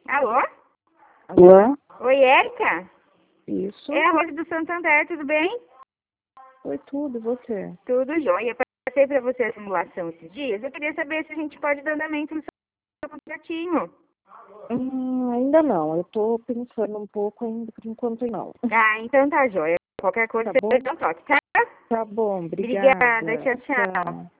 Alô? Alô? Oi, Érica? Isso? É a Rose do Santander, tudo bem? Oi, tudo, e você? Tudo jóia. Eu passei para você a simulação esses dias. Eu queria saber se a gente pode dar andamento no seu contratinho. Ainda não, eu tô pensando um pouco ainda, por enquanto não. Ah, então tá jóia. Qualquer coisa Tá você bom? dá um toque, tá? Tá bom, obrigada. Obrigada, tchau, tchau. Tchau.